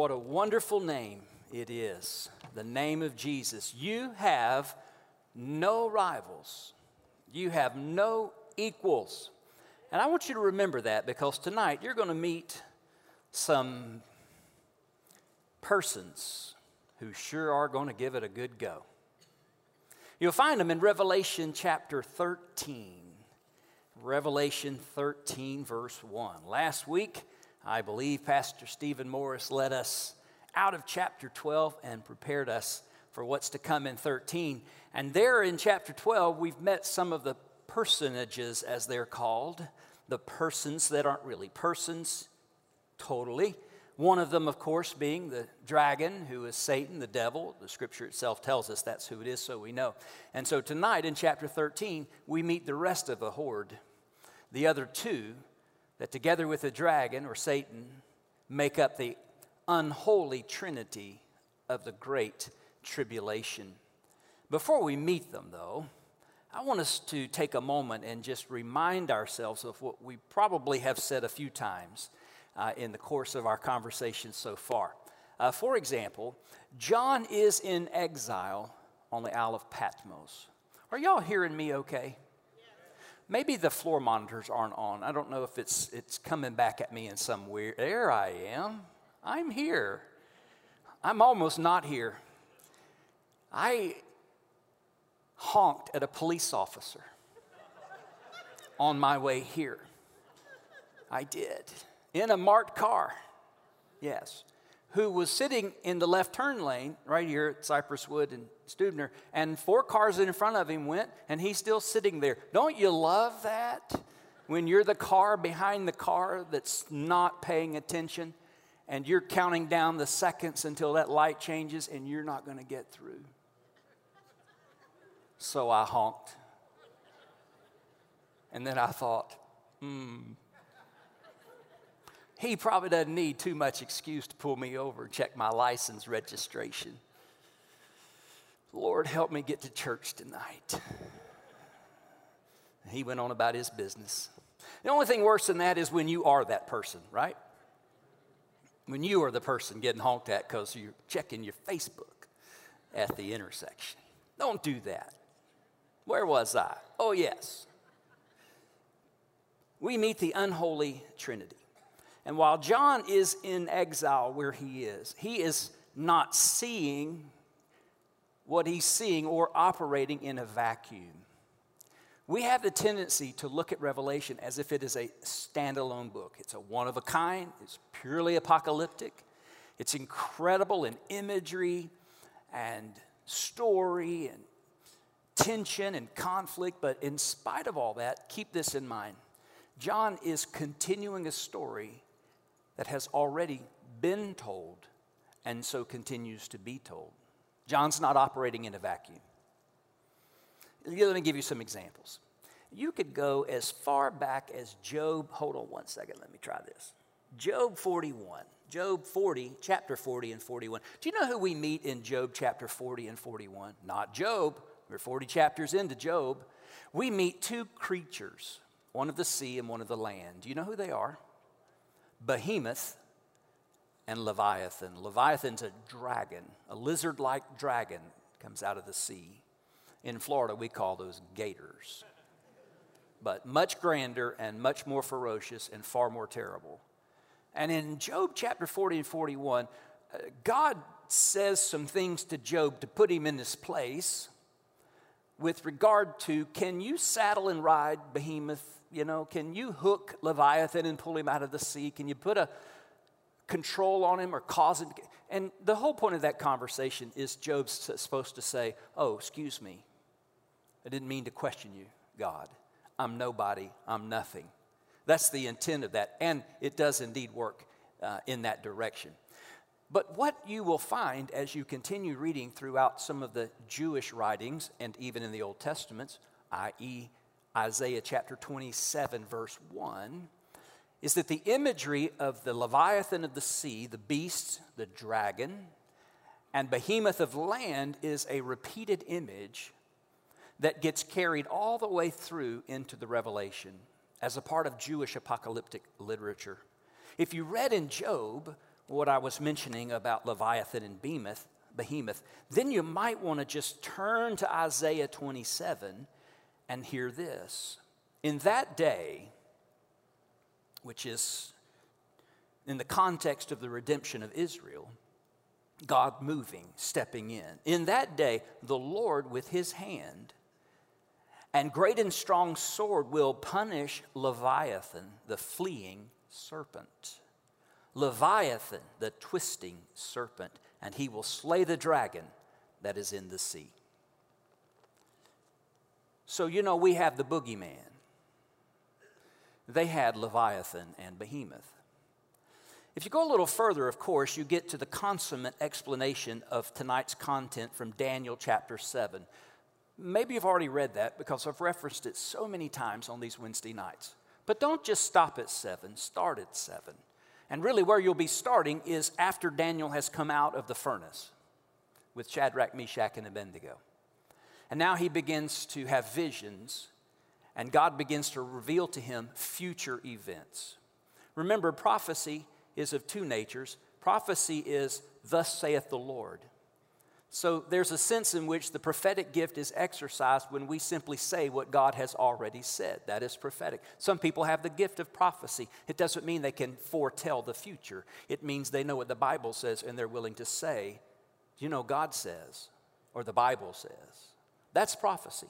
What a wonderful name it is, the name of Jesus. You have no rivals. You have no equals. And I want you to remember that, because tonight you're going to meet some persons who sure are going to give it a good go. You'll find them in Revelation chapter 13. Revelation 13, verse 1. Last week, I believe Pastor Stephen Morris led us out of chapter 12 and prepared us for what's to come in 13. And there in chapter 12, we've met some of the personages, as they're called, the persons that aren't really persons totally. One of them, of course, being the dragon, who is Satan, the devil. The scripture itself tells us that's who it is, so we know. And so tonight in chapter 13, we meet the rest of the horde, the other two, that together with the dragon, or Satan, make up the unholy trinity of the great tribulation. Before we meet them, though, I want us to take a moment and just remind ourselves of what we probably have said a few times in the course of our conversation so far. For example, John is in exile on the Isle of Patmos. Are y'all hearing me okay? Maybe the floor monitors aren't on. I don't know if it's coming back at me in some weird... There I am. I'm here. I'm almost not here. I honked at a police officer on my way here. I did. In a marked car, yes, who was sitting in the left turn lane right here at Cypress Wood and Stubner, and 4 cars in front of him went, and he's still sitting there. Don't you love that? When you're the car behind the car that's not paying attention, and you're counting down the seconds until that light changes, and you're not going to get through. So I honked. And then I thought, he probably doesn't need too much excuse to pull me over and check my license registration. Lord, help me get to church tonight. He went on about his business. The only thing worse than that is when you are that person, right? When you are the person getting honked at because you're checking your Facebook at the intersection. Don't do that. Where was I? Oh, yes. We meet the unholy trinity. And while John is in exile where he is not seeing what he's seeing or operating in a vacuum. We have the tendency to look at Revelation as if it is a standalone book. It's a one of a kind. It's purely apocalyptic. It's incredible in imagery and story and tension and conflict. But in spite of all that, keep this in mind. John is continuing a story that has already been told and so continues to be told. John's not operating in a vacuum. Let me give you some examples. You could go as far back as Job. Hold on one second. Let me try this. Job 41. Job 40, chapter 40 and 41. Do you know who we meet in Job chapter 40 and 41? Not Job. We're 40 chapters into Job. We meet 2 creatures, one of the sea and one of the land. Do you know who they are? Behemoth and Leviathan. Leviathan's a dragon, a lizard-like dragon, comes out of the sea. In Florida, we call those gators. But much grander and much more ferocious and far more terrible. And in Job chapter 40 and 41, God says some things to Job to put him in this place with regard to, can you saddle and ride Behemoth? You know, can you hook Leviathan and pull him out of the sea? Can you put a control on him or cause him? And the whole point of that conversation is Job's supposed to say, oh, excuse me. I didn't mean to question you, God. I'm nobody. I'm nothing. That's the intent of that. And it does indeed work in that direction. But what you will find as you continue reading throughout some of the Jewish writings and even in the Old Testament, i.e. Isaiah chapter 27, verse 1, is that the imagery of the Leviathan of the sea, the beast, the dragon, and Behemoth of land is a repeated image that gets carried all the way through into the Revelation as a part of Jewish apocalyptic literature. If you read in Job what I was mentioning about Leviathan and Behemoth, then you might want to just turn to Isaiah 27 and hear this. In that day, which is in the context of the redemption of Israel, God moving, stepping in that day, the Lord with his hand and great and strong sword will punish Leviathan, the fleeing serpent. Leviathan, the twisting serpent, and he will slay the dragon that is in the sea. So, we have the boogeyman. They had Leviathan and Behemoth. If you go a little further, of course, you get to the consummate explanation of tonight's content from Daniel chapter 7. Maybe you've already read that because I've referenced it so many times on these Wednesday nights. But don't just stop at 7, start at 7. And really where you'll be starting is after Daniel has come out of the furnace with Shadrach, Meshach, and Abednego. And now he begins to have visions, and God begins to reveal to him future events. Remember, prophecy is of two natures. Prophecy is, thus saith the Lord. So there's a sense in which the prophetic gift is exercised when we simply say what God has already said. That is prophetic. Some people have the gift of prophecy. It doesn't mean they can foretell the future. It means they know what the Bible says and they're willing to say, God says, or the Bible says. That's prophecy.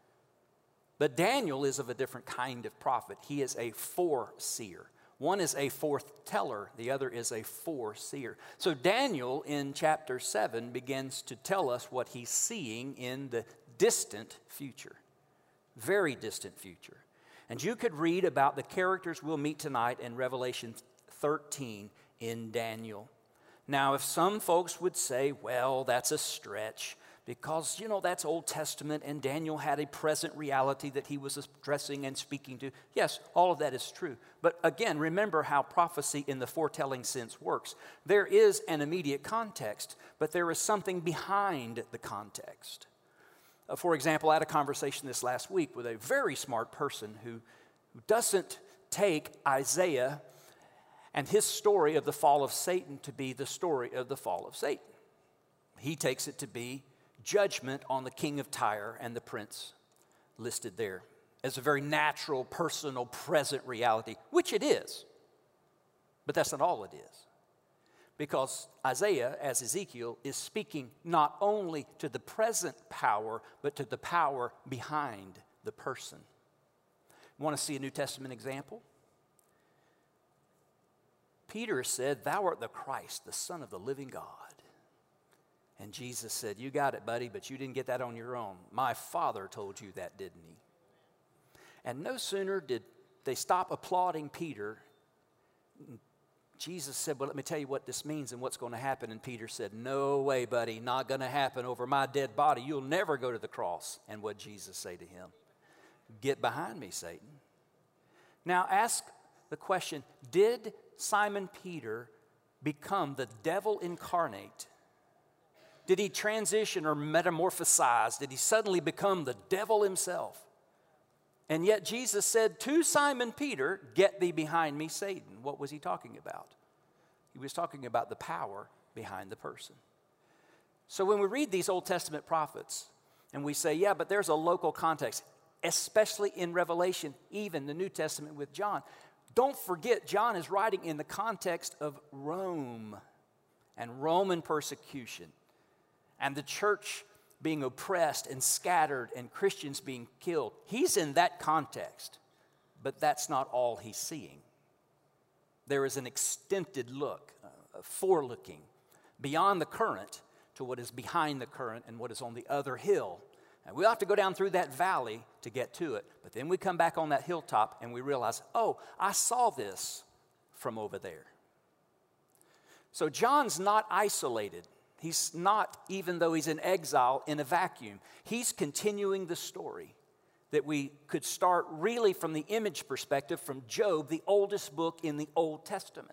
But Daniel is of a different kind of prophet. He is a foreseer. One is a foreteller, the other is a foreseer. So Daniel in chapter 7 begins to tell us what he's seeing in the distant future, very distant future. And you could read about the characters we'll meet tonight in Revelation 13 in Daniel. Now, if some folks would say, well, that's a stretch, because, that's Old Testament and Daniel had a present reality that he was addressing and speaking to. Yes, all of that is true. But again, remember how prophecy in the foretelling sense works. There is an immediate context, but there is something behind the context. For example, I had a conversation this last week with a very smart person who doesn't take Isaiah and his story of the fall of Satan to be the story of the fall of Satan. He takes it to be judgment on the king of Tyre and the prince listed there as a very natural, personal, present reality, which it is. But that's not all it is. Because Isaiah, as Ezekiel, is speaking not only to the present power, but to the power behind the person. You want to see a New Testament example? Peter said, "Thou art the Christ, the Son of the living God." And Jesus said, "You got it, buddy, but you didn't get that on your own. My Father told you that, didn't he?" And no sooner did they stop applauding Peter, Jesus said, "Well, let me tell you what this means and what's going to happen." And Peter said, "No way, buddy, not going to happen over my dead body. You'll never go to the cross." And what did Jesus say to him? "Get behind me, Satan." Now ask the question, did Simon Peter become the devil incarnate? Did he transition or metamorphosize? Did he suddenly become the devil himself? And yet Jesus said to Simon Peter, "Get thee behind me, Satan." What was he talking about? He was talking about the power behind the person. So when we read these Old Testament prophets and we say, yeah, but there's a local context, especially in Revelation, even the New Testament with John, don't forget John is writing in the context of Rome and Roman persecution, and the church being oppressed and scattered and Christians being killed. He's in that context, but that's not all he's seeing. There is an extended look, a forelooking, beyond the current to what is behind the current and what is on the other hill. And we'll have to go down through that valley to get to it, but then we come back on that hilltop and we realize, oh, I saw this from over there. So John's not isolated. He's not, even though he's in exile, in a vacuum. He's continuing the story that we could start really from the image perspective from Job, the oldest book in the Old Testament.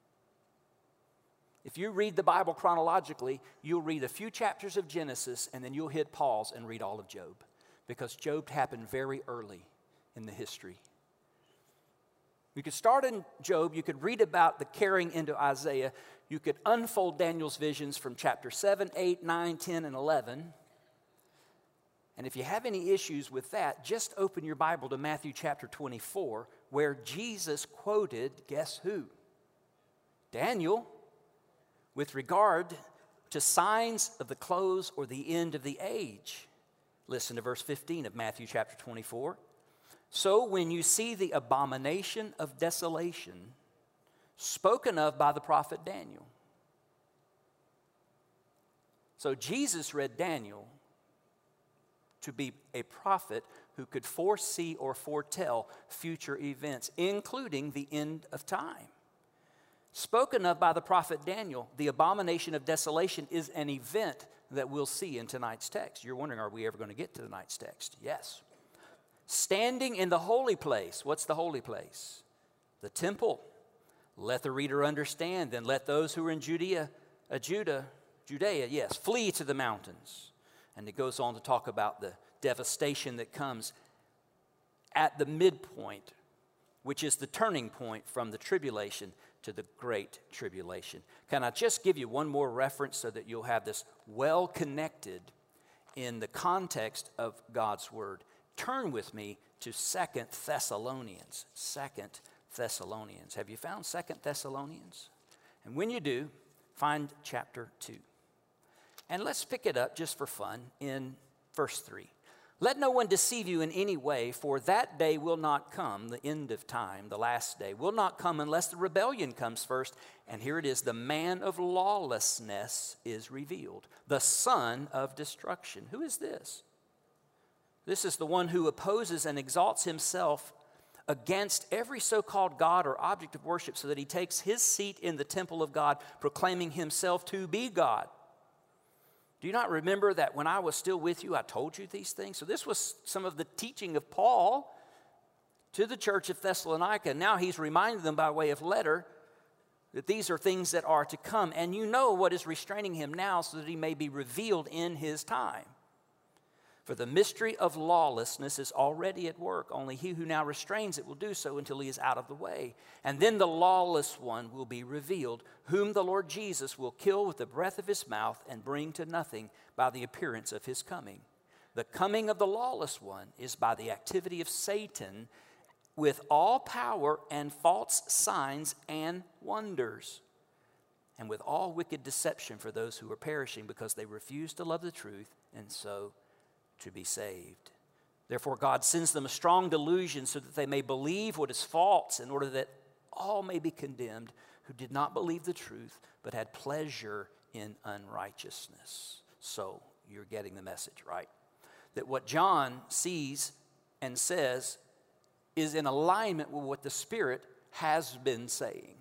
If you read the Bible chronologically, you'll read a few chapters of Genesis and then you'll hit pause and read all of Job, because Job happened very early in the history. You could start in Job. You could read about the carrying into Isaiah. You could unfold Daniel's visions from chapter 7, 8, 9, 10, and 11. And if you have any issues with that, just open your Bible to Matthew chapter 24, where Jesus quoted, guess who? Daniel, with regard to signs of the close or the end of the age. Listen to verse 15 of Matthew chapter 24. So when you see the abomination of desolation spoken of by the prophet Daniel. So Jesus read Daniel to be a prophet who could foresee or foretell future events, including the end of time. Spoken of by the prophet Daniel, the abomination of desolation is an event that we'll see in tonight's text. You're wondering, are we ever going to get to tonight's text? Yes. Standing in the holy place. What's the holy place? The temple. Let the reader understand. Then let those who are in Judea, yes, flee to the mountains. And it goes on to talk about the devastation that comes at the midpoint, which is the turning point from the tribulation to the great tribulation. Can I just give you one more reference so that you'll have this well connected in the context of God's word? Turn with me to 2 Thessalonians. 2 Thessalonians. Have you found 2 Thessalonians? And when you do, find chapter 2. And let's pick it up just for fun in verse 3. Let no one deceive you in any way, for that day will not come, the end of time, the last day, will not come unless the rebellion comes first. And here it is, the man of lawlessness is revealed, the son of destruction. Who is this? This is the one who opposes and exalts himself against every so-called God or object of worship, so that he takes his seat in the temple of God, proclaiming himself to be God. Do you not remember that when I was still with you, I told you these things? So this was some of the teaching of Paul to the church of Thessalonica. Now he's reminding them by way of letter that these are things that are to come. And you know what is restraining him now, so that he may be revealed in his time. For the mystery of lawlessness is already at work. Only he who now restrains it will do so until he is out of the way. And then the lawless one will be revealed, whom the Lord Jesus will kill with the breath of his mouth and bring to nothing by the appearance of his coming. The coming of the lawless one is by the activity of Satan, with all power and false signs and wonders, and with all wicked deception for those who are perishing, because they refuse to love the truth and so to be saved. Therefore God sends them a strong delusion, so that they may believe what is false, in order that all may be condemned who did not believe the truth, but had pleasure in unrighteousness. So you're getting the message, right? That what John sees and says is in alignment with what the Spirit has been saying.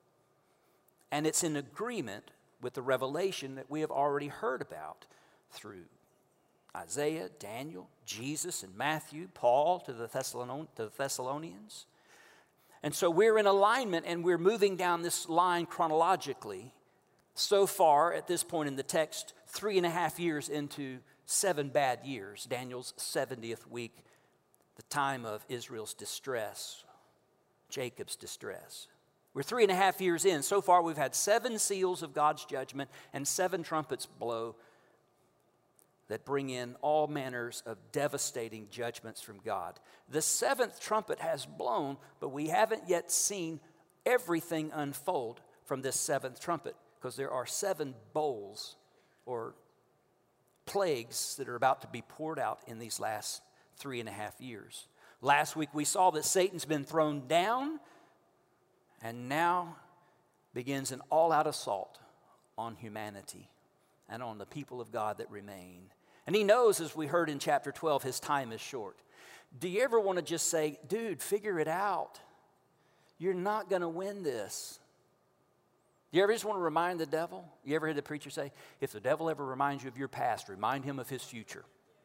And it's in agreement with the revelation that we have already heard about through Isaiah, Daniel, Jesus, and Matthew, Paul to the Thessalonians. And so we're in alignment, and we're moving down this line chronologically. So far, at this point in the text, 3.5 years into 7 bad years, Daniel's 70th week, the time of Israel's distress, Jacob's distress. We're 3.5 years in. So far, we've had 7 seals of God's judgment and 7 trumpets blow that bring in all manners of devastating judgments from God. The 7th trumpet has blown, but we haven't yet seen everything unfold from this 7th trumpet, because there are 7 bowls or plagues that are about to be poured out in these last 3.5 years. Last week we saw that Satan's been thrown down, and now begins an all-out assault on humanity and on the people of God that remain. And he knows, as we heard in chapter 12, his time is short. Do you ever want to just say, dude, figure it out? You're not going to win this. Do you ever just want to remind the devil? You ever hear the preacher say, if the devil ever reminds you of your past, remind him of his future?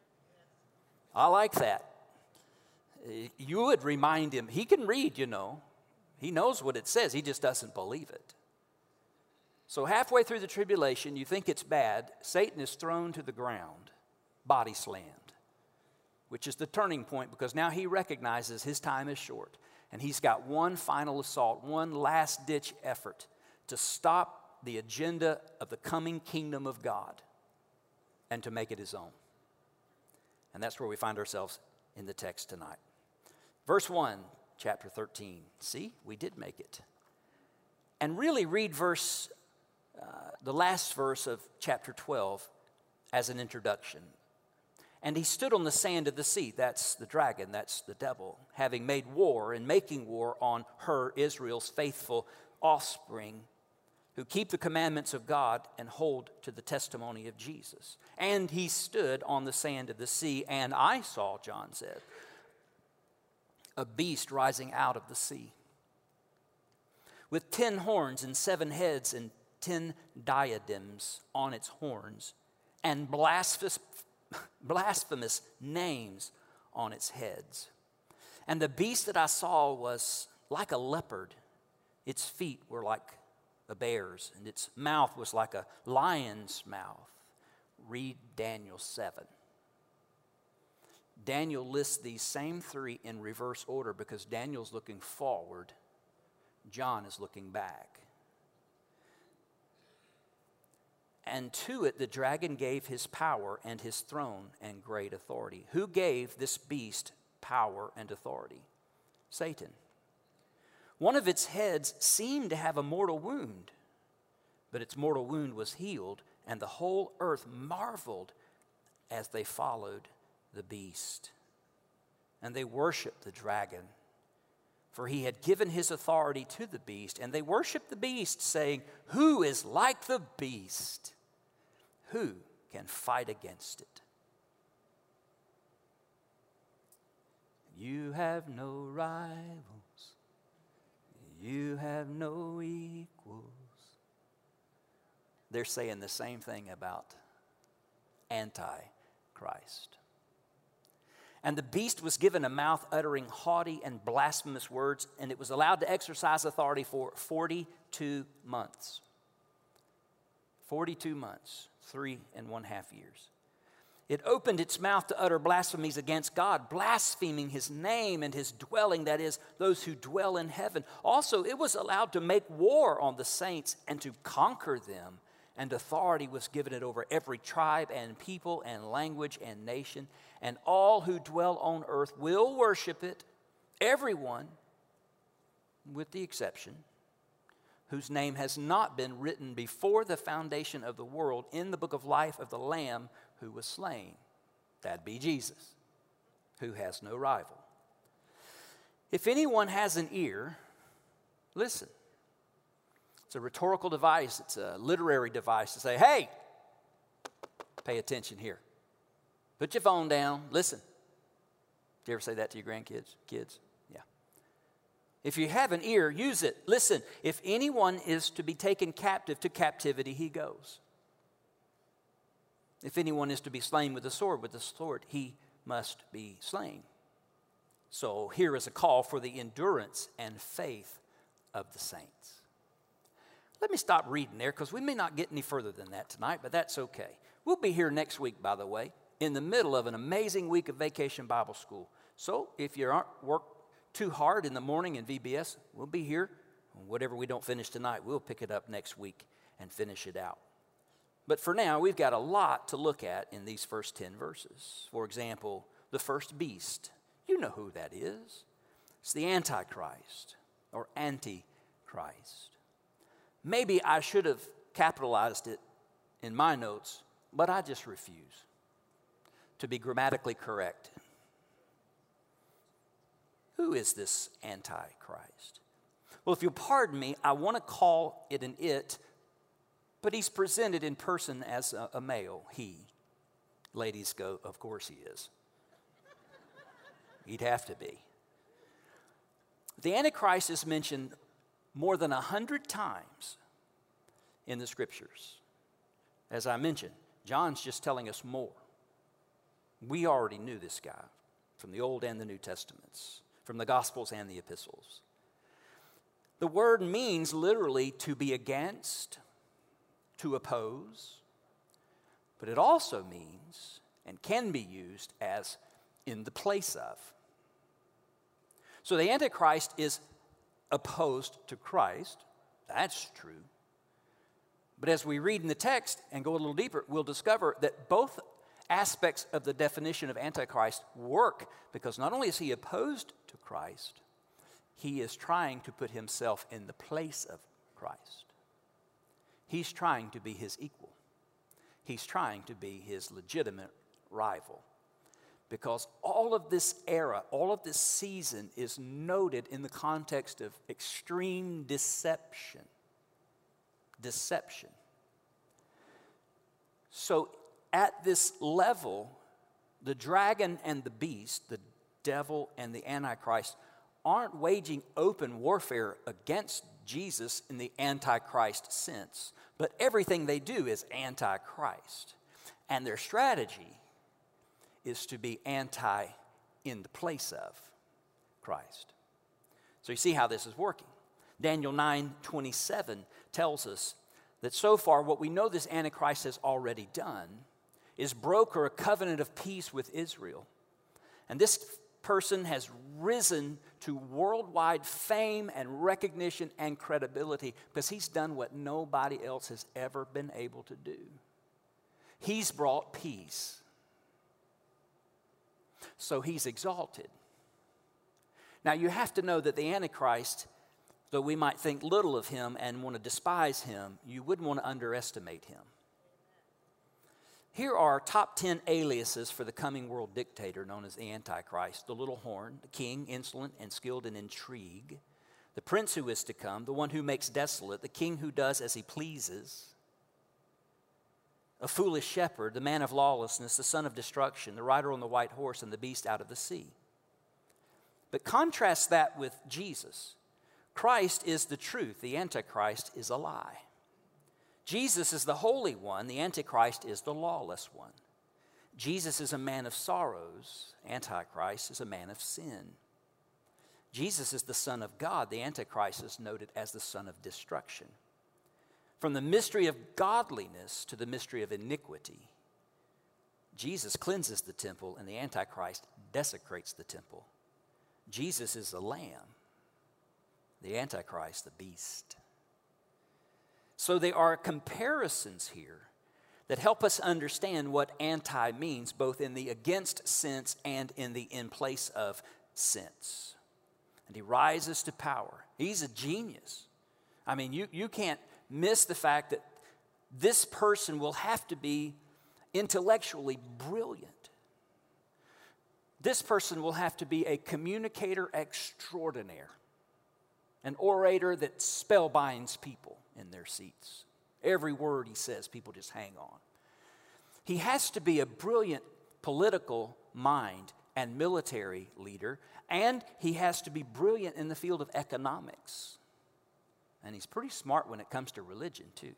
I like that. You would remind him. He can read, you know. He knows what it says. He just doesn't believe it. So halfway through the tribulation, you think it's bad. Satan is thrown to the ground, body slammed, which is the turning point, because now he recognizes his time is short. And he's got one final assault, one last-ditch effort to stop the agenda of the coming kingdom of God and to make it his own. And that's where we find ourselves in the text tonight. Verse 1, chapter 13. See, we did make it. And really read the last verse of chapter 12 as an introduction. And he stood on the sand of the sea. That's the dragon, that's the devil, having made war and making war on her, Israel's faithful offspring, who keep the commandments of God and hold to the testimony of Jesus. And he stood on the sand of the sea, and I saw, John said, a beast rising out of the sea, with 10 horns and 7 heads and 10 diadems on its horns, and blasphemous names on its heads. And the beast that I saw was like a leopard. Its feet were like a bear's, and its mouth was like a lion's mouth. Read Daniel 7. Daniel lists these same 3 in reverse order because Daniel's looking forward. John is looking back. And to it the dragon gave his power and his throne and great authority. Who gave this beast power and authority? Satan. One of its heads seemed to have a mortal wound, but its mortal wound was healed, and the whole earth marveled as they followed the beast. And they worshiped the dragon, for he had given his authority to the beast, and they worshiped the beast, saying, "Who is like the beast? Who can fight against it?" You have no rivals. You have no equals. They're saying the same thing about Antichrist. And the beast was given a mouth uttering haughty and blasphemous words, and it was allowed to exercise authority for 42 months. 42 months, 3.5 years. It opened its mouth to utter blasphemies against God, blaspheming his name and his dwelling, that is, those who dwell in heaven. Also, it was allowed to make war on the saints and to conquer them, and authority was given it over every tribe and people and language and nation, and all who dwell on earth will worship it, everyone, with the exception, whose name has not been written before the foundation of the world in the book of life of the Lamb who was slain. That'd be Jesus, who has no rival. If anyone has an ear, listen. It's a rhetorical device. It's a literary device to say, hey, pay attention here. Put your phone down. Listen. Do you ever say that to your grandkids? Kids? Yeah. If you have an ear, use it. Listen. If anyone is to be taken captive, to captivity he goes. If anyone is to be slain with the sword he must be slain. So here is a call for the endurance and faith of the saints. Let me stop reading there because we may not get any further than that tonight, but that's okay. We'll be here next week, by the way, in the middle of an amazing week of Vacation Bible School. So if you aren't work too hard in the morning in VBS, we'll be here. Whatever we don't finish tonight, we'll pick it up next week and finish it out. But for now, we've got a lot to look at in these first 10 verses. For example, the first beast. You know who that is. It's the Antichrist or Antichrist. Maybe I should have capitalized it in my notes, but I just refuse to be grammatically correct. Who is this Antichrist? Well, if you'll pardon me, I want to call it an it, but he's presented in person as a male, he. Ladies go, of course he is. He'd have to be. The Antichrist is mentioned more than 100 times in the Scriptures. As I mentioned, John's just telling us more. We already knew this guy from the Old and the New Testaments, from the Gospels and the Epistles. The word means literally to be against, to oppose, but it also means and can be used as in the place of. So the Antichrist is opposed to Christ. That's true. But as we read in the text and go a little deeper, we'll discover that both aspects of the definition of Antichrist work, because not only is he opposed to Christ, he is trying to put himself in the place of Christ. He's trying to be his equal. He's trying to be his legitimate rival. Because all of this era, all of this season is noted in the context of extreme deception. Deception. So at this level, the dragon and the beast, the devil and the Antichrist, aren't waging open warfare against Jesus in the Antichrist sense. But everything they do is Antichrist. And their strategy is to be anti in the place of Christ. So you see how this is working. Daniel 9:27 tells us that so far what we know this Antichrist has already done is broker a covenant of peace with Israel. And this person has risen to worldwide fame and recognition and credibility because he's done what nobody else has ever been able to do. He's brought peace. So he's exalted. Now you have to know that the Antichrist, though we might think little of him and want to despise him, you wouldn't want to underestimate him. Here are top 10 aliases for the coming world dictator known as the Antichrist. The little horn, the king, insolent and skilled in intrigue. The prince who is to come, the one who makes desolate, the king who does as he pleases. A foolish shepherd, the man of lawlessness, the son of destruction, the rider on the white horse, and the beast out of the sea. But contrast that with Jesus. Christ is the truth, the Antichrist is a lie. Jesus is the Holy One, the Antichrist is the lawless one. Jesus is a man of sorrows, Antichrist is a man of sin. Jesus is the Son of God, the Antichrist is noted as the son of destruction. From the mystery of godliness to the mystery of iniquity, Jesus cleanses the temple and the Antichrist desecrates the temple. Jesus is the lamb, the Antichrist the beast. So there are comparisons here that help us understand what anti means, both in the against sense and in the in place of sense. And he rises to power. He's a genius. I mean, you can't miss the fact that this person will have to be intellectually brilliant. This person will have to be a communicator extraordinaire, an orator that spellbinds people in their seats. Every word he says, people just hang on. He has to be a brilliant political mind and military leader, and he has to be brilliant in the field of economics. And he's pretty smart when it comes to religion, too.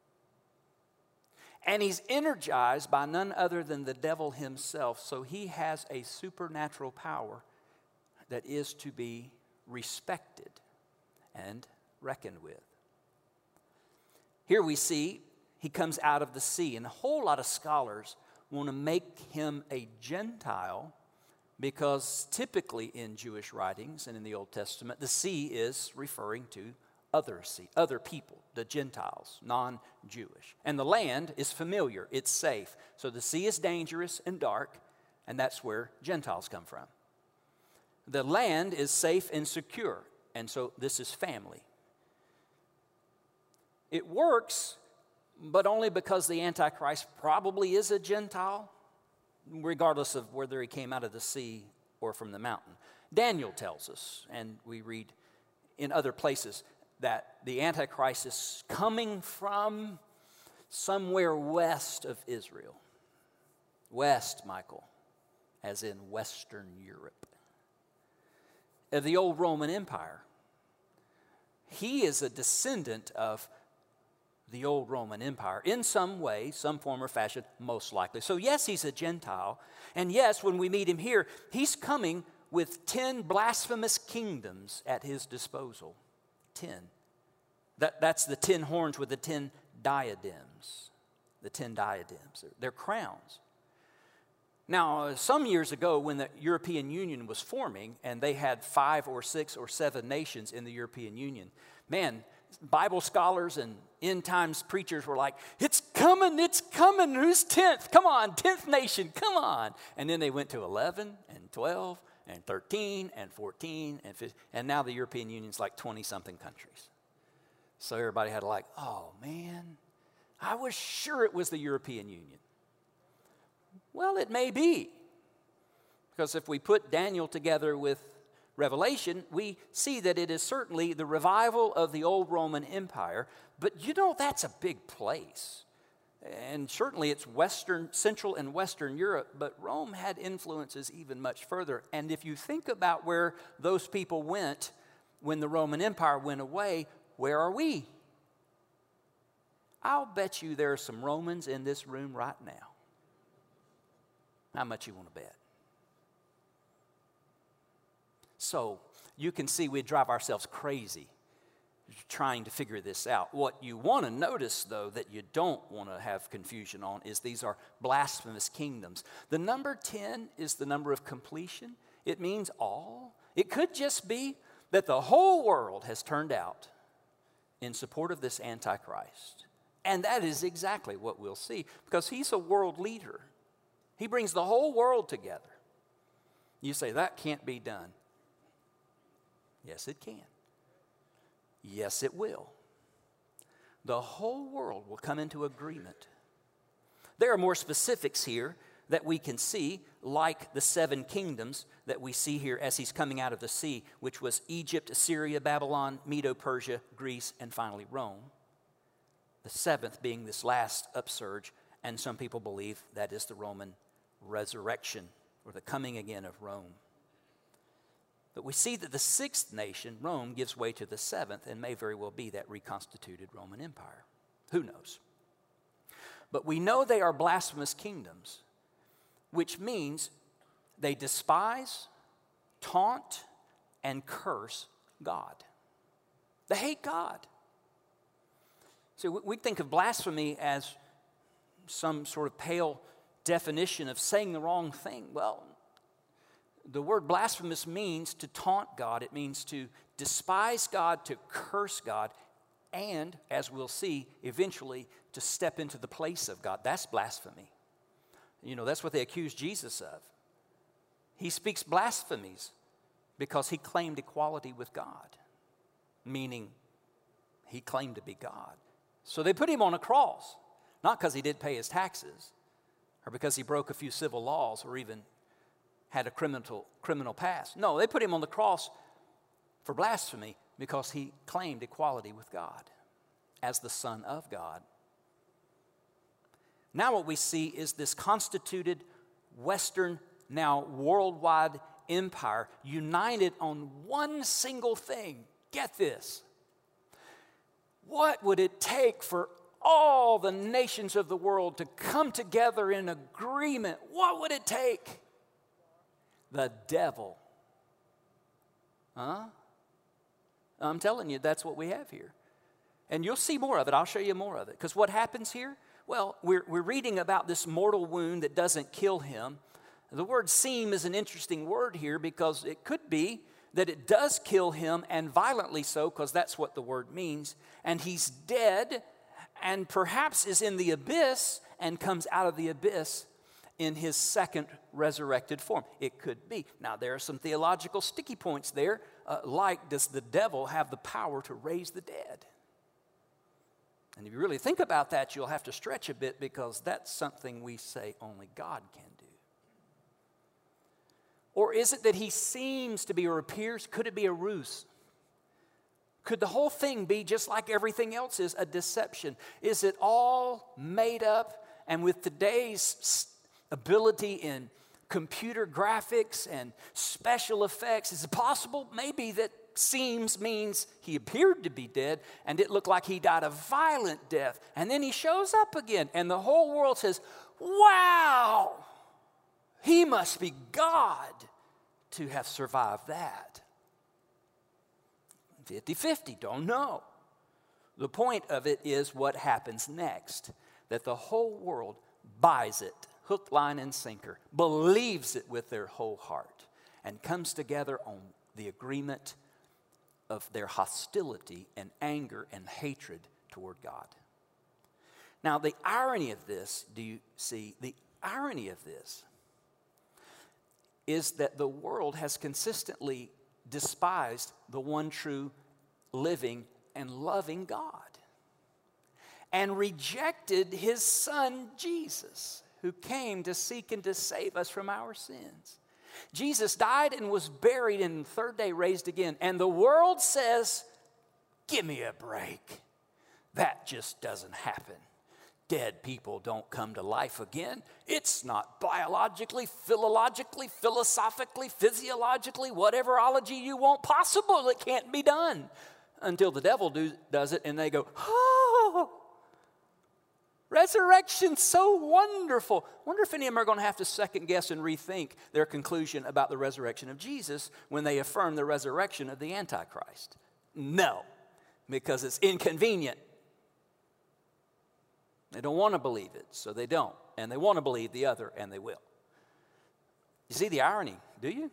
And he's energized by none other than the devil himself, so he has a supernatural power that is to be respected and reckoned with. Here we see he comes out of the sea, and a whole lot of scholars want to make him a Gentile because typically in Jewish writings and in the Old Testament, the sea is referring to other people, the Gentiles, non-Jewish. And the land is familiar, it's safe. So the sea is dangerous and dark, and that's where Gentiles come from. The land is safe and secure, and so this is family. It works, but only because the Antichrist probably is a Gentile, regardless of whether he came out of the sea or from the mountain. Daniel tells us, and we read in other places, that the Antichrist is coming from somewhere west of Israel. West, Michael, as in Western Europe. Of the old Roman Empire. He is a descendant of the old Roman Empire in some way, some form or fashion, most likely. So yes, he's a Gentile. And yes, when we meet him here, he's coming with 10 blasphemous kingdoms at his disposal. 10. That's the 10 horns with the 10 diadems. The 10 diadems. They're crowns. Now, some years ago when the European Union was forming and they had 5 or 6 or 7 nations in the European Union, man, Bible scholars and end times preachers were like, it's coming, who's 10th? Come on, 10th nation, come on. And then they went to 11 and 12 and 13 and 14 and 15, and now the European Union's like 20-something countries. So everybody had like, oh man, I was sure it was the European Union. Well, it may be, because if we put Daniel together with Revelation, we see that it is certainly the revival of the old Roman Empire, but that's a big place. And certainly it's Central and Western Europe, but Rome had influences even much further. And if you think about where those people went when the Roman Empire went away, where are we? I'll bet you there are some Romans in this room right now. How much you want to bet? So you can see we drive ourselves crazy trying to figure this out. What you want to notice, though, that you don't want to have confusion on is these are blasphemous kingdoms. The number 10 is the number of completion. It means all. It could just be that the whole world has turned out in support of this Antichrist. And that is exactly what we'll see, because he's a world leader. He brings the whole world together. You say, that can't be done. Yes, it can. Yes, it will. The whole world will come into agreement. There are more specifics here that we can see, like the 7 kingdoms that we see here as he's coming out of the sea, which was Egypt, Assyria, Babylon, Medo-Persia, Greece, and finally Rome. The 7th being this last upsurge, and some people believe that is the Roman resurrection or the coming again of Rome. But we see that the 6th nation, Rome, gives way to the 7th and may very well be that reconstituted Roman Empire. Who knows? But we know they are blasphemous kingdoms, which means they despise, taunt, and curse God. They hate God. So we think of blasphemy as some sort of pale definition of saying the wrong thing. Well, the word blasphemous means to taunt God. It means to despise God, to curse God, and, as we'll see, eventually to step into the place of God. That's blasphemy. That's what they accuse Jesus of. He speaks blasphemies because he claimed equality with God, meaning he claimed to be God. So they put him on a cross, not because he did pay his taxes or because he broke a few civil laws or even had a criminal past. No, they put him on the cross for blasphemy because he claimed equality with God as the Son of God. Now what we see is this constituted Western, now worldwide empire united on one single thing. Get this. What would it take for all the nations of the world to come together in agreement? What would it take? The devil. Huh? I'm telling you, that's what we have here. And you'll see more of it. I'll show you more of it. Because what happens here? Well, we're reading about this mortal wound that doesn't kill him. The word seem is an interesting word here because it could be that it does kill him, and violently so, because that's what the word means. And he's dead and perhaps is in the abyss and comes out of the abyss in his second resurrected form. It could be. Now, there are some theological sticky points there, like does the devil have the power to raise the dead? And if you really think about that, you'll have to stretch a bit because that's something we say only God can do. Or is it that he seems to be or appears? Could it be a ruse? Could the whole thing be just like everything else is, a deception? Is it all made up? And with today's ability in computer graphics and special effects, is it possible maybe that seems means he appeared to be dead and it looked like he died a violent death and then he shows up again and the whole world says, wow, he must be God to have survived that. 50-50, don't know. The point of it is what happens next, that the whole world buys it hook, line, and sinker, believes it with their whole heart, and comes together on the agreement of their hostility and anger and hatred toward God. Now, the irony of this, do you see? The irony of this is that the world has consistently despised the one true, living, and loving God, and rejected his Son, Jesus, who came to seek and to save us from our sins. Jesus died and was buried, and the third day raised again. And the world says, give me a break. That just doesn't happen. Dead people don't come to life again. It's not biologically, philologically, philosophically, physiologically, whatever ology you want possible. It can't be done until the devil does it, and they go, oh, resurrection's so wonderful. Wonder if any of them are going to have to second guess and rethink their conclusion about the resurrection of Jesus when they affirm the resurrection of the Antichrist. No, because it's inconvenient. They don't want to believe it, so they don't. And they want to believe the other, and they will. You see the irony, do you?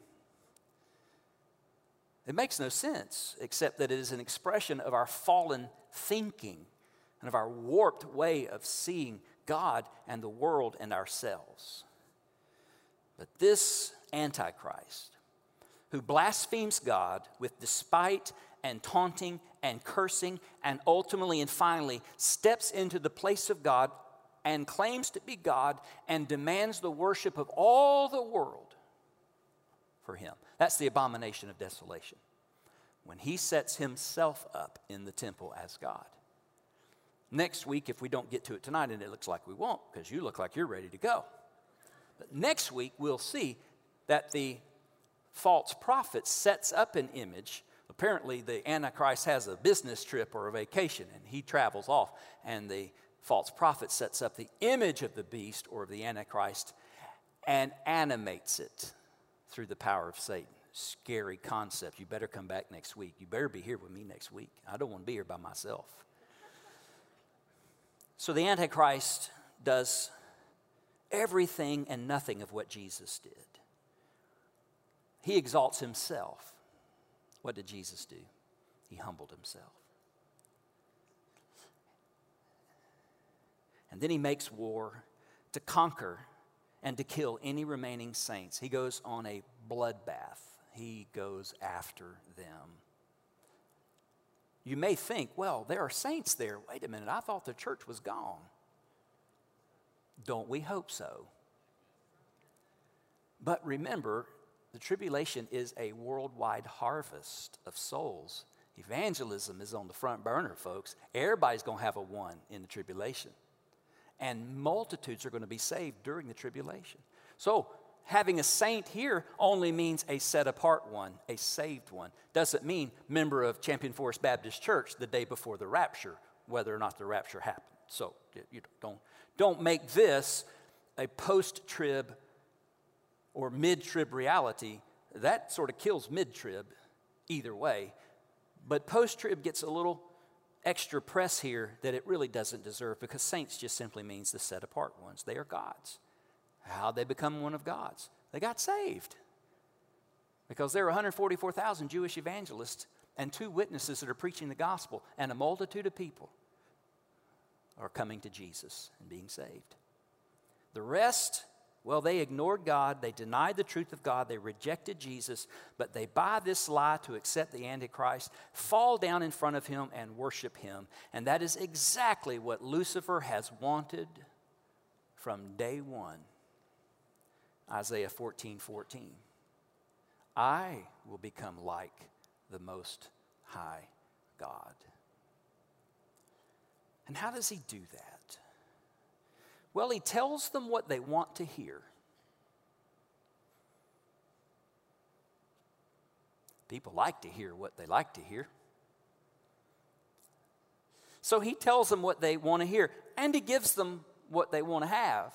It makes no sense, except that it is an expression of our fallen thinking and of our warped way of seeing God and the world and ourselves. But this Antichrist, who blasphemes God with despite and taunting and cursing, and ultimately and finally steps into the place of God and claims to be God and demands the worship of all the world for him. That's the abomination of desolation, when he sets himself up in the temple as God. Next week, if we don't get to it tonight, and it looks like we won't, because you look like you're ready to go. But next week, we'll see that the false prophet sets up an image. Apparently, the Antichrist has a business trip or a vacation, and he travels off. And the false prophet sets up the image of the beast or of the Antichrist and animates it through the power of Satan. Scary concept. You better come back next week. You better be here with me next week. I don't want to be here by myself. So the Antichrist does everything and nothing of what Jesus did. He exalts himself. What did Jesus do? He humbled himself. And then he makes war to conquer and to kill any remaining saints. He goes on a bloodbath. He goes after them. You may think, well, there are saints there. Wait a minute, I thought the church was gone. Don't we hope so? But remember, the tribulation is a worldwide harvest of souls. Evangelism is on the front burner, folks. Everybody's going to have a one in the tribulation. And multitudes are going to be saved during the tribulation. So, having a saint here only means a set-apart one, a saved one. Doesn't mean member of Champion Forest Baptist Church the day before the rapture, whether or not the rapture happened. So, you don't make this a post-trib or mid-trib reality. That sort of kills mid-trib either way. But post-trib gets a little extra press here that it really doesn't deserve, because saints just simply means the set-apart ones. They are God's. How'd they become one of God's? They got saved. Because there are 144,000 Jewish evangelists and 2 witnesses that are preaching the gospel, and a multitude of people are coming to Jesus and being saved. The rest, well, they ignored God, they denied the truth of God, they rejected Jesus, but they buy this lie to accept the Antichrist, fall down in front of him and worship him. And that is exactly what Lucifer has wanted from day one. Isaiah 14:14. I will become like the Most High God. And how does he do that? Well, he tells them what they want to hear. People like to hear what they like to hear. So he tells them what they want to hear, and he gives them what they want to have.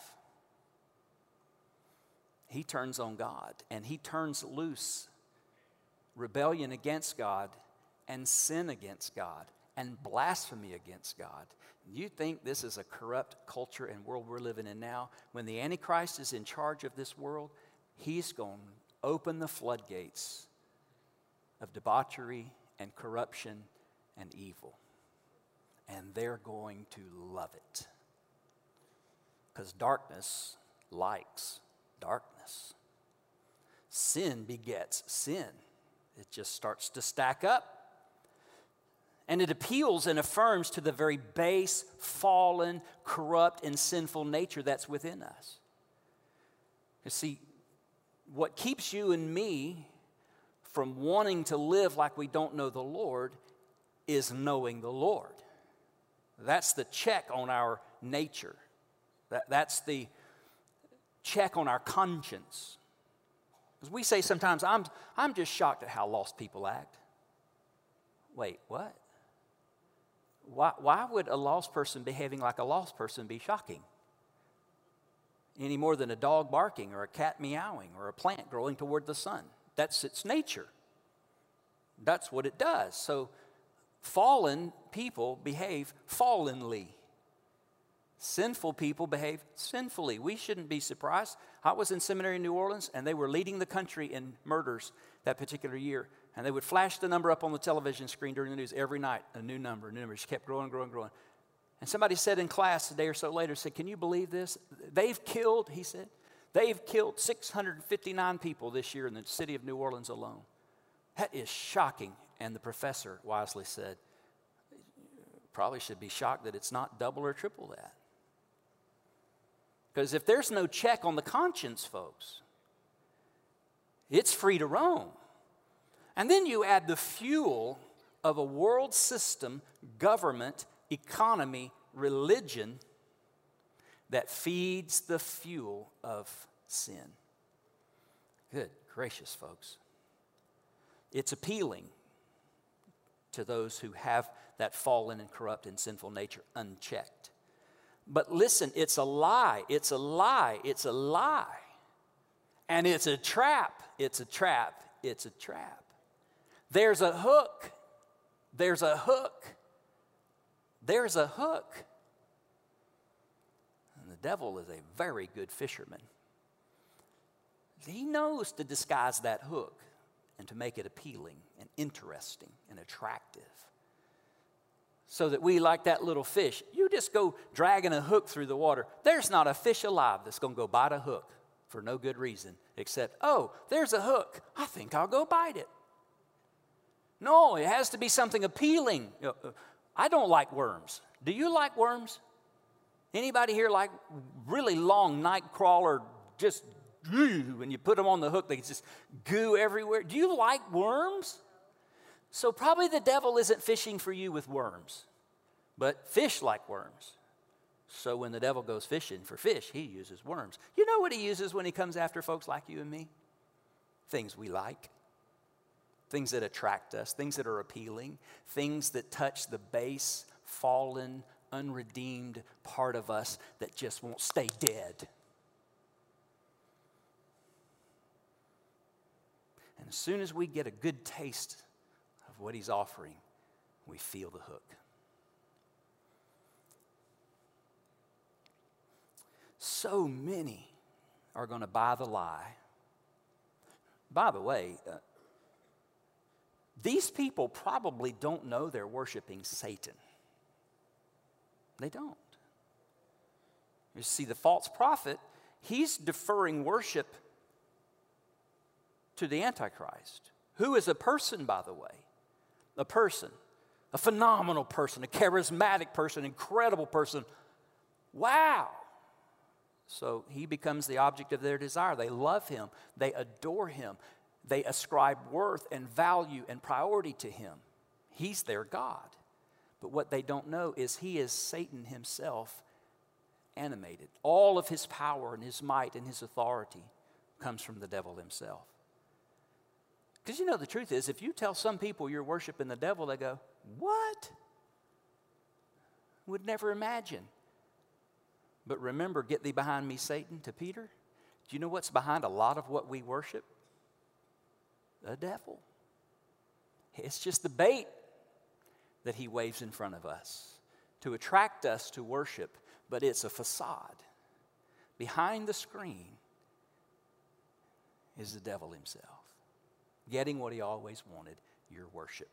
He turns on God, and he turns loose rebellion against God and sin against God. and blasphemy against God. You think this is a corrupt culture and world we're living in now? When the Antichrist is in charge of this world, he's going to open the floodgates of debauchery and corruption and evil. And they're going to love it. Because darkness likes darkness. Sin begets sin. It just starts to stack up. And it appeals and affirms to the very base, fallen, corrupt, and sinful nature that's within us. You see, what keeps you and me from wanting to live like we don't know the Lord is knowing the Lord. That's the check on our nature. That's the check on our conscience. Because we say sometimes, I'm just shocked at how lost people act. Wait, what? Why would a lost person behaving like a lost person be shocking? Any more than a dog barking or a cat meowing or a plant growing toward the sun. That's its nature. That's what it does. So fallen people behave fallenly. Sinful people behave sinfully. We shouldn't be surprised. I was in seminary in New Orleans, and they were leading the country in murders that particular year. And they would flash the number up on the television screen during the news every night, a new number, a new number. It just kept growing, growing, growing. And somebody said in class a day or so later, said, can you believe this? They've killed 659 people this year in the city of New Orleans alone. That is shocking. And the professor wisely said, probably should be shocked that it's not double or triple that. Because if there's no check on the conscience, folks, it's free to roam. And then you add the fuel of a world system, government, economy, religion that feeds the fuel of sin. Good gracious, folks. It's appealing to those who have that fallen and corrupt and sinful nature unchecked. But listen, it's a lie. It's a lie. It's a lie. And it's a trap. It's a trap. It's a trap. There's a hook. There's a hook. There's a hook. And the devil is a very good fisherman. He knows to disguise that hook and to make it appealing and interesting and attractive. So that we, like that little fish, you just go dragging a hook through the water. There's not a fish alive that's going to go bite a hook for no good reason except, oh, there's a hook. I think I'll go bite it. No, it has to be something appealing. I don't like worms. Do you like worms? Anybody here like really long night crawler, just when you put them on the hook, they just goo everywhere? Do you like worms? So probably the devil isn't fishing for you with worms, but fish like worms. So when the devil goes fishing for fish, he uses worms. You know what he uses when he comes after folks like you and me? Things we like. Things that attract us, things that are appealing, things that touch the base, fallen, unredeemed part of us that just won't stay dead. And as soon as we get a good taste of what he's offering, we feel the hook. So many are going to buy the lie. By the way, these people probably don't know they're worshiping Satan. They don't. You see, the false prophet, he's deferring worship to the Antichrist, who is a person, by the way. A person, a phenomenal person, a charismatic person, incredible person. Wow. So he becomes the object of their desire. They love him. They adore him. They ascribe worth and value and priority to him. He's their God. But what they don't know is he is Satan himself animated. All of his power and his might and his authority comes from the devil himself. Because you know the truth is, if you tell some people you're worshiping the devil, they go, what? Would never imagine. But remember, get thee behind me, Satan, to Peter. Do you know what's behind a lot of what we worship? The devil. It's just the bait. that he waves in front of us to attract us to worship, but it's a facade. Behind the screen is the devil himself, getting what he always wanted, your worship.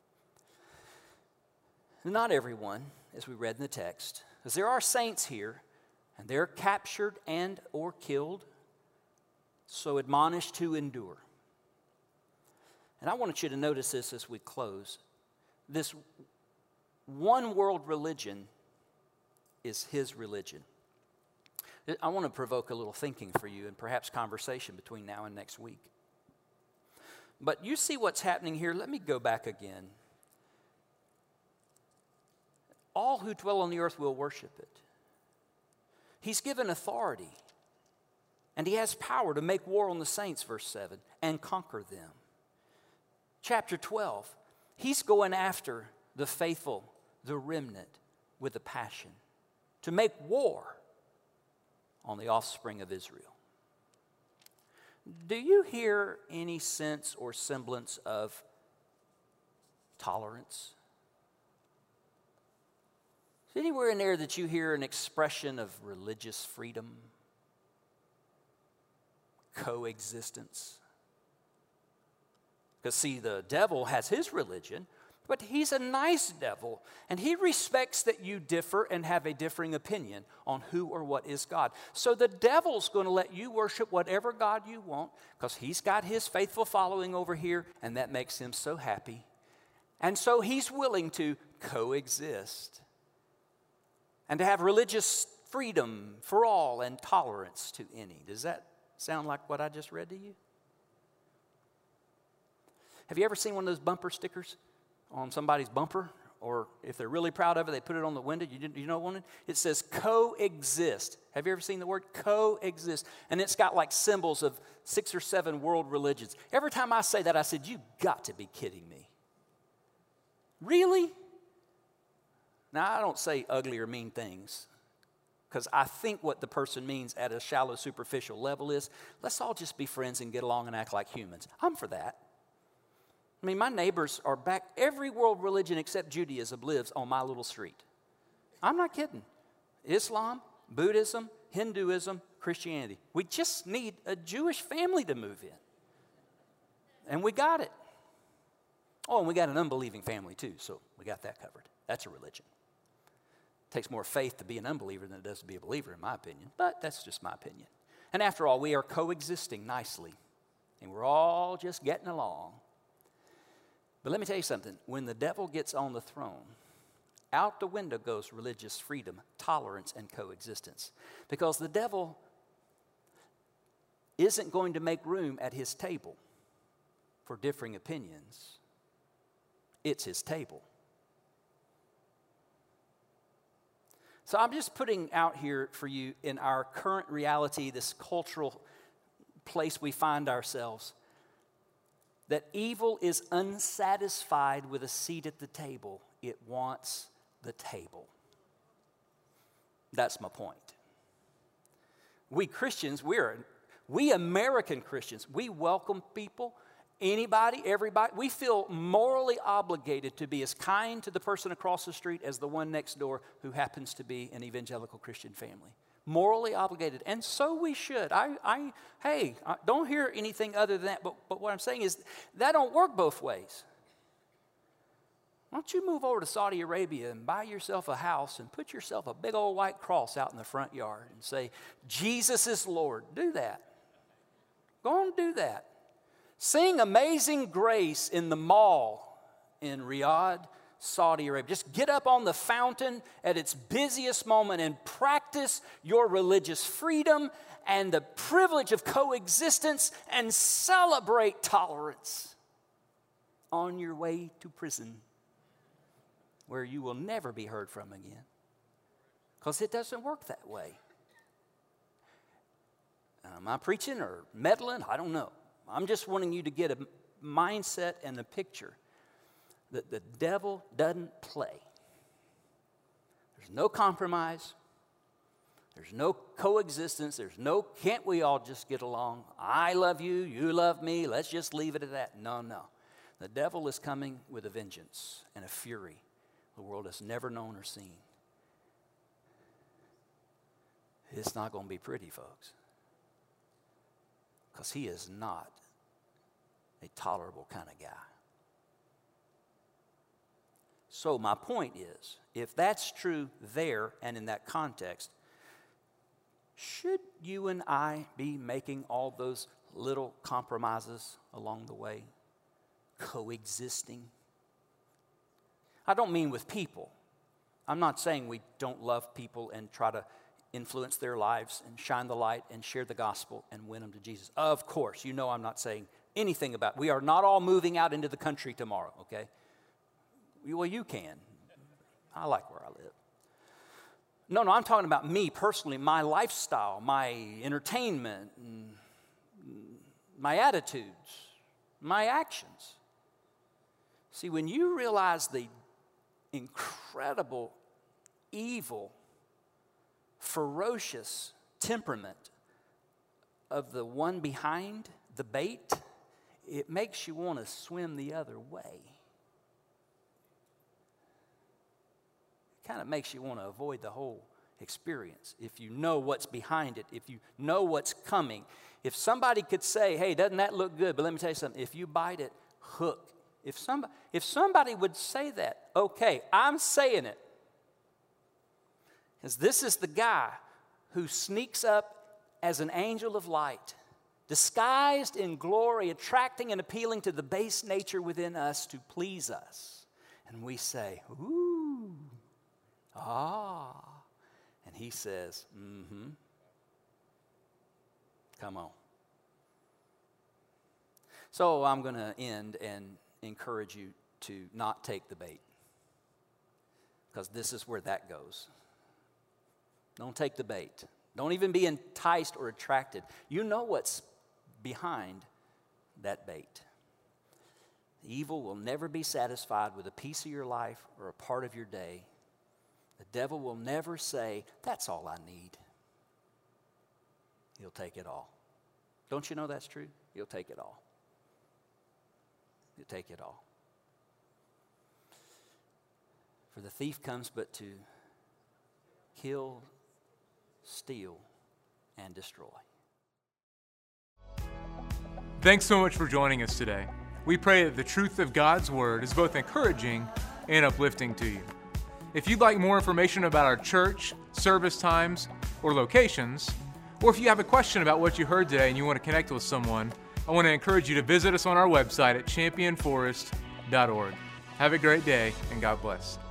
Not everyone, as we read in the text, because there are saints here, and they're captured and or killed, so admonished to endure. And I want you to notice this as we close. This one world religion is his religion. I want to provoke a little thinking for you and perhaps conversation between now and next week. But you see what's happening here. Let me go back again. All who dwell on the earth will worship it. He's given authority, and he has power to make war on the saints, verse 7, and conquer them. Chapter 12, he's going after the faithful, the remnant, with a passion to make war on the offspring of Israel. Do you hear any sense or semblance of tolerance? Is anywhere in there that you hear an expression of religious freedom, coexistence? Because see, the devil has his religion, but he's a nice devil, and he respects that you differ and have a differing opinion on who or what is God. So the devil's going to let you worship whatever God you want, because he's got his faithful following over here, and that makes him so happy. And so he's willing to coexist and to have religious freedom for all and tolerance to any. Does that sound like what I just read to you? Have you ever seen one of those bumper stickers on somebody's bumper? Or if they're really proud of it, they put it on the window. You know one? It says coexist. Have you ever seen the word coexist? And it's got like symbols of 6 or 7 world religions. Every time I say that, I said, you've got to be kidding me. Really? Now, I don't say ugly or mean things, because I think what the person means at a shallow, superficial level is, let's all just be friends and get along and act like humans. I'm for that. I mean, my neighbors are back. Every world religion except Judaism lives on my little street. I'm not kidding. Islam, Buddhism, Hinduism, Christianity. We just need a Jewish family to move in. And we got it. Oh, and we got an unbelieving family too, so we got that covered. That's a religion. It takes more faith to be an unbeliever than it does to be a believer, in my opinion. But that's just my opinion. And after all, we are coexisting nicely. And we're all just getting along. But let me tell you something. When the devil gets on the throne, out the window goes religious freedom, tolerance, and coexistence. Because the devil isn't going to make room at his table for differing opinions. It's his table. So I'm just putting out here for you in our current reality, this cultural place we find ourselves, that evil is unsatisfied with a seat at the table. It wants the table. That's my point. We Christians, we American Christians, we welcome people, anybody, everybody. We feel morally obligated to be as kind to the person across the street as the one next door who happens to be an evangelical Christian family. Morally obligated, and so we should. I don't hear anything other than that, but what I'm saying is that don't work both ways. Why don't you move over to Saudi Arabia and buy yourself a house and put yourself a big old white cross out in the front yard and say, Jesus is Lord. Do that. Go on and do that. Sing Amazing Grace in the mall in Riyadh, Saudi Arabia. Just get up on the fountain at its busiest moment and practice your religious freedom and the privilege of coexistence and celebrate tolerance on your way to prison, where you will never be heard from again. Because it doesn't work that way. Am I preaching or meddling? I don't know. I'm just wanting you to get a mindset and a picture that the devil doesn't play. There's no compromise. There's no coexistence. There's no, can't we all just get along? I love you, you love me, let's just leave it at that. No. The devil is coming with a vengeance and a fury. the world has never known or seen. It's not going to be pretty, folks. Because he is not a tolerable kind of guy. So my point is, if that's true there and in that context, should you and I be making all those little compromises along the way, coexisting? I don't mean with people. I'm not saying we don't love people and try to influence their lives and shine the light and share the gospel and win them to Jesus. Of course, you know I'm not saying anything about, we are not all moving out into the country tomorrow, okay? Well, you can. I like where I live. No, I'm talking about me personally, my lifestyle, my entertainment, my attitudes, my actions. See, when you realize the incredible, evil, ferocious temperament of the one behind the bait, it makes you want to swim the other way. Kind of makes you want to avoid the whole experience if you know what's behind it, if you know what's coming. If somebody could say, hey, doesn't that look good? But let me tell you something. If you bite it, hook. If somebody would say that, okay, I'm saying it. Because this is the guy who sneaks up as an angel of light, disguised in glory, attracting and appealing to the base nature within us to please us. And we say, ooh. And he says, come on. So I'm going to end and encourage you to not take the bait, because this is where that goes. Don't take the bait. Don't even be enticed or attracted. You know what's behind that bait. The evil will never be satisfied with a piece of your life or a part of your day. The devil will never say, that's all I need. He'll take it all. Don't you know that's true? He'll take it all. He'll take it all. For the thief comes but to kill, steal, and destroy. Thanks so much for joining us today. We pray that the truth of God's Word is both encouraging and uplifting to you. If you'd like more information about our church, service times, or locations, or if you have a question about what you heard today and you want to connect with someone, I want to encourage you to visit us on our website at championforest.org. Have a great day, and God bless.